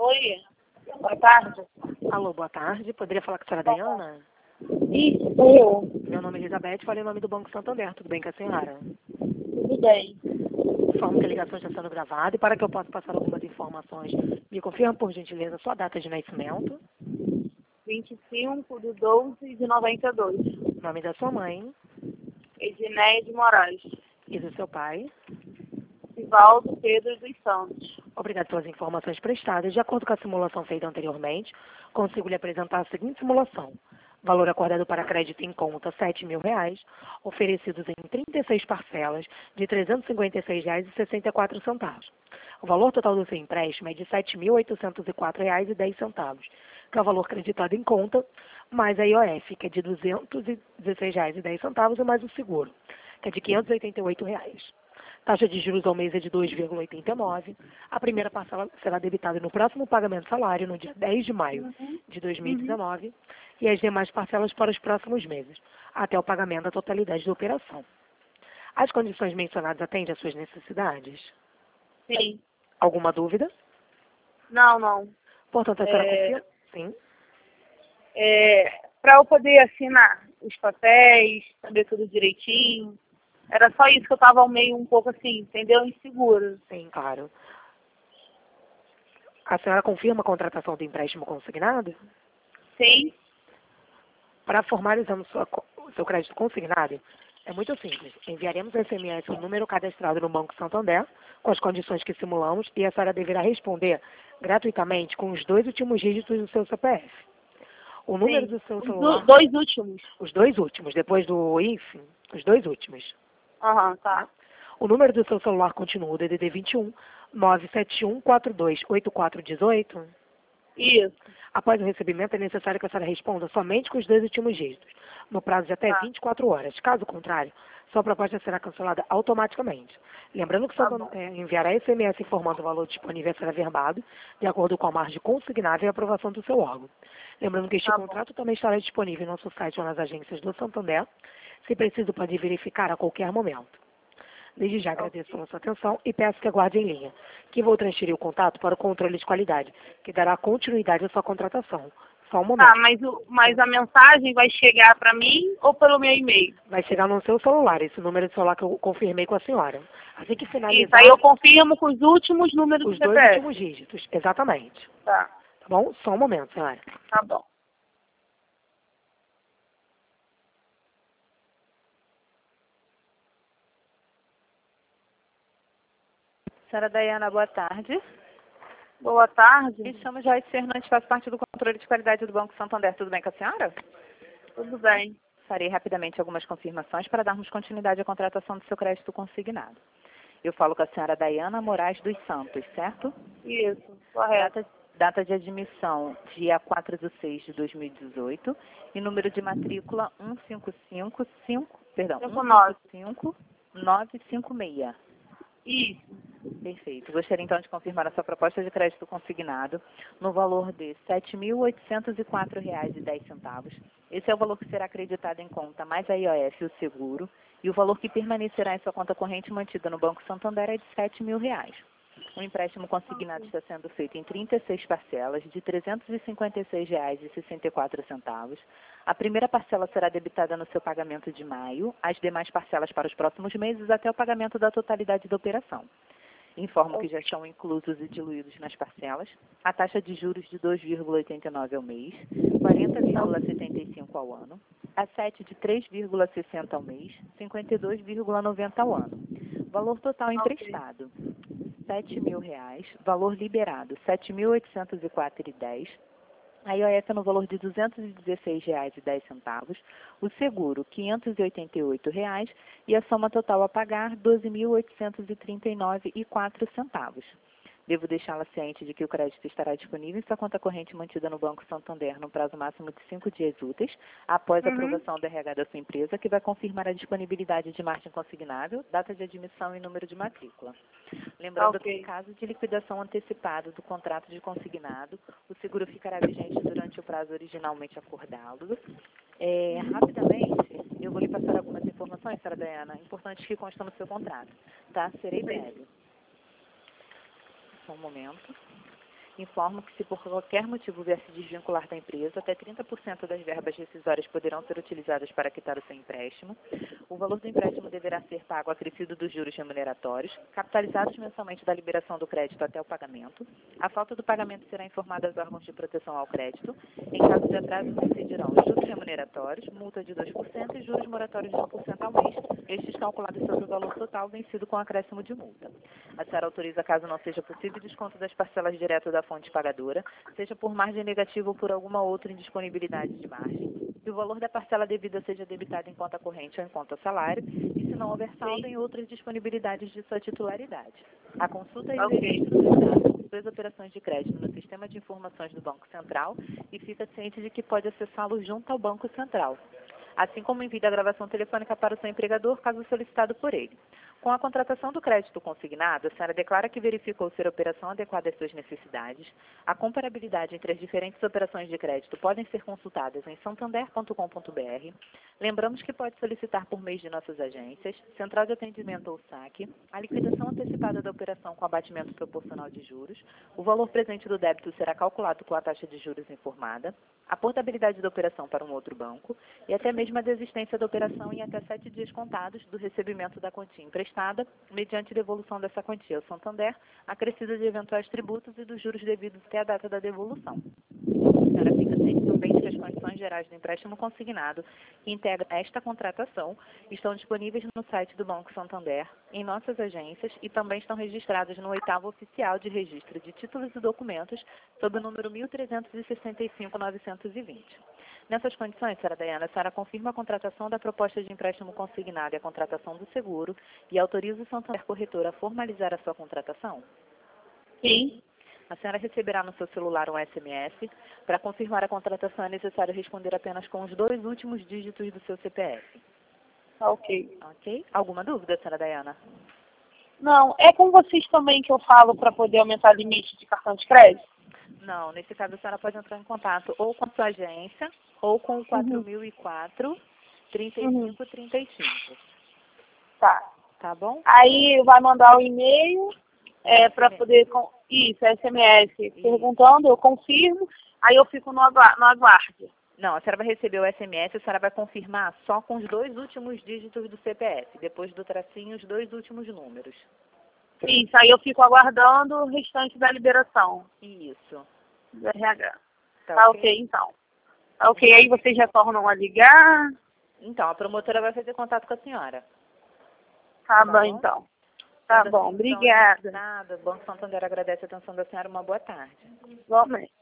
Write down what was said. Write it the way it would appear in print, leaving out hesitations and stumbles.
Oi, boa tarde. Alô, boa tarde. Poderia falar com a senhora Dayana? Isso, sou eu. Meu nome é Elizabeth, falei em nome do Banco Santander. Tudo bem com a senhora? Tudo bem. Informo que a ligação está sendo gravada e para que eu possa passar algumas informações, me confirma, por gentileza, sua data de nascimento, 25/12/92. nome da sua mãe Edneia de Moraes. e do seu pai. Sivaldo Pedro dos Santos. Obrigado pelas informações prestadas. De acordo com a simulação feita anteriormente, consigo lhe apresentar a seguinte simulação. Valor acordado para crédito em conta, R$ 7.000, oferecidos em 36 parcelas de R$ 356,64. O valor total do seu empréstimo é de R$ 7.804,10, que é o valor creditado em conta, mais a IOF, que é de R$ 216,10, e mais o seguro, que é de R$ 588. Taxa de juros ao mês é de 2,89. A primeira parcela será debitada no próximo pagamento do salário, no dia 10 de maio de 2019, e as demais parcelas para os próximos meses, até o pagamento da totalidade da operação. As condições mencionadas atendem às suas necessidades? Sim. Alguma dúvida? Não. Portanto, a senhora confia? Sim. Para eu poder assinar os papéis, saber tudo direitinho. Era só isso que eu estava meio um pouco assim, entendeu? Insegura. Sim, claro. A senhora confirma a contratação do empréstimo consignado? Sim. Para formalizarmos o seu crédito consignado, é muito simples. Enviaremos SMS o número cadastrado no Banco Santander, com as condições que simulamos, e a senhora deverá responder gratuitamente com os 2 últimos dígitos do seu CPF. O número do seu celular... Os dois últimos. Os 2 últimos, depois do IF, os 2 últimos. Tá. O número do seu celular continua o DDD 21 971 42 8418. Isso. Após o recebimento, é necessário que a senhora responda somente com os 2 últimos dígitos, no prazo de até 24 horas. Caso contrário, sua proposta será cancelada automaticamente. Lembrando que enviará SMS informando o valor disponível a ser averbado, de acordo com a margem consignável e a aprovação do seu órgão. Lembrando que este contrato também estará disponível em nosso site ou nas agências do Santander. Se preciso, pode verificar a qualquer momento. Desde já agradeço pela sua atenção e peço que aguarde em linha, que vou transferir o contato para o controle de qualidade, que dará continuidade à sua contratação. Só um momento. Tá, mas a mensagem vai chegar para mim ou pelo meu e-mail? Vai chegar no seu celular, esse número de celular que eu confirmei com a senhora. Assim que Isso, finalizar... aí eu confirmo com os últimos números os do 2 CPF. últimos dígitos, exatamente. Tá. Tá bom? Só um momento, senhora. Tá bom. Senhora Dayana, boa tarde. Boa tarde. Me chamo Joyce Fernandes, faço parte do controle de qualidade do Banco Santander. Tudo bem com a senhora? Tudo bem. Farei rapidamente algumas confirmações para darmos continuidade à contratação do seu crédito consignado. Eu falo com a senhora Dayana Moraes dos Santos, certo? Isso, correto. Data de admissão, dia 4/6/2018, e número de matrícula 155956. Isso. Perfeito. Gostaria então de confirmar a sua proposta de crédito consignado no valor de R$ 7.804,10. Esse é o valor que será acreditado em conta, mais a IOF e o seguro, e o valor que permanecerá em sua conta corrente mantida no Banco Santander é de R$ 7.000. O empréstimo consignado está sendo feito em 36 parcelas de R$ 356,64. A primeira parcela será debitada no seu pagamento de maio, as demais parcelas para os próximos meses até o pagamento da totalidade da operação. Informo que já estão inclusos e diluídos nas parcelas a taxa de juros de 2,89 ao mês, 40,75 ao ano, a 7 de 3,60 ao mês, 52,90 ao ano. Valor total emprestado, R$ 7.000, valor liberado, R$ 7.804,10, a IOF no valor de R$ 216,10, o seguro, R$ 588,00 e a soma total a pagar, R$ 12.839,04. Devo deixá-la ciente de que o crédito estará disponível em sua conta corrente mantida no Banco Santander no prazo máximo de 5 dias úteis, após a aprovação do RH da sua empresa, que vai confirmar a disponibilidade de margem consignável, data de admissão e número de matrícula. Lembrando que, em caso de liquidação antecipada do contrato de consignado, o seguro ficará vigente durante o prazo originalmente acordado. Rapidamente, eu vou lhe passar algumas informações, senhora Dayana, importantes que constam no seu contrato, tá? Serei breve. Só um momento. Informo que se por qualquer motivo vier se desvincular da empresa, até 30% das verbas rescisórias poderão ser utilizadas para quitar o seu empréstimo. O valor do empréstimo deverá ser pago acrescido dos juros remuneratórios, capitalizados mensalmente da liberação do crédito até o pagamento. A falta do pagamento será informada aos órgãos de proteção ao crédito. Em caso de atraso, incidirão os juros remuneratórios, multa de 2% e juros moratórios de 1% ao mês, estes calculados sobre o valor total vencido com acréscimo de multa. A senhora autoriza, caso não seja possível, desconto das parcelas direto da fonte pagadora, seja por margem negativa ou por alguma outra indisponibilidade de margem. Que o valor da parcela devida seja debitado em conta corrente ou em conta salário, e se não houver saldo, em outras disponibilidades de sua titularidade. A consulta e o registro dos dados das operações de crédito no sistema de informações do Banco Central e fica ciente de que pode acessá-lo junto ao Banco Central, assim como envia a gravação telefônica para o seu empregador, caso solicitado por ele. Com a contratação do crédito consignado, a senhora declara que verificou ser a operação adequada às suas necessidades. A comparabilidade entre as diferentes operações de crédito podem ser consultadas em santander.com.br. Lembramos que pode solicitar por meio de nossas agências, Central de Atendimento ou SAC, a liquidação antecipada da operação com abatimento proporcional de juros. O valor presente do débito será calculado com a taxa de juros informada, a portabilidade da operação para um outro banco e até mesmo a desistência da operação em até 7 dias contados do recebimento da quantia emprestada, mediante devolução dessa quantia ao Santander, acrescida de eventuais tributos e dos juros devidos até a data da devolução. A senhora fica ciente também de que as condições gerais do empréstimo consignado, que integra esta contratação, estão disponíveis no site do Banco Santander, em nossas agências e também estão registradas no 8º Oficial de Registro de Títulos e Documentos, sob o número 1365-920. Nessas condições, senhora Dayana, a senhora confirma a contratação da proposta de empréstimo consignado e a contratação do seguro e autoriza o Santander Corretor a formalizar a sua contratação? Sim. A senhora receberá no seu celular um SMS. Para confirmar a contratação é necessário responder apenas com os 2 últimos dígitos do seu CPF. Ok. Ok? Alguma dúvida, senhora Dayana? Não, é com vocês também que eu falo para poder aumentar o limite de cartão de crédito? Não, nesse caso a senhora pode entrar em contato ou com a sua agência ou com o 4004-3535. Tá. Tá bom? Aí vai mandar o e-mail para poder... Isso, SMS. Perguntando, eu confirmo, aí eu fico no aguardo. Não, a senhora vai receber o SMS, a senhora vai confirmar só com os 2 últimos dígitos do CPF, depois do tracinho, os 2 últimos números. Isso, aí eu fico aguardando o restante da liberação. Isso. Do RH. Tá ok, então. Tá ok, aí vocês retornam a ligar. Então, a promotora vai fazer contato com a senhora. Tá bom, então. Tá bom, obrigada. Nada, o Banco Santander agradece a atenção da senhora, uma boa tarde. Igualmente.